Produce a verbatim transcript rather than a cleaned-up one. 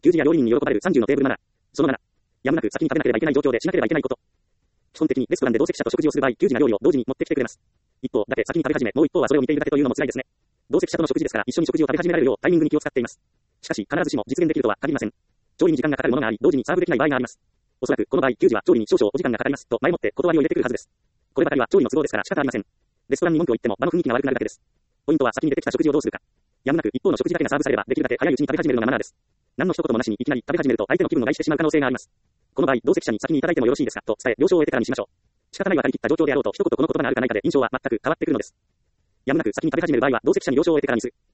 給仕や料理人に喜ばれるさんじゅうのテーブルマナー。そのなな。やむなく先に食べなければいけない状況でしなければいけないこと。基本的にレストランで同席者と食事をする場合、給仕が料理を同時に持ってきてくれます。一方だけ先に食べ始め、もう一方はそれを見ているだけというのも辛いですね。同席者との食事ですから一緒に食事を食べ始められるようタイミングに気を使っています。しかし必ずしも実現できるとは限りません。調理に時間がかかるものがあり、同時にサーブできない場合があります。おそらくこの場合、給仕は調理に少々お時間がかかりますと前もって断りを入れてくるはずです。こればかりは調理の都合ですから仕方ありません。レストランに文句を言っても場の雰囲気が悪くなるだけです。ポイントは先に出てきた食事をどうするか。やむなく一方の食事だけがサーブされればできるだけ早いうちに食べ始めるのがマナーです。何の一言もなしにいきなり食べ始めると相手の気分を害してしまう可能性があります。この場合、同席者に先にいただいてもよろしいですかと伝え、了承を得てからにしましょう。仕方ない分かりきった状況であろうと一言この言葉があるかないかで印象は全く変わってくるのです。やむなく先に食べ始める場合は同席者に了承を得てからにする。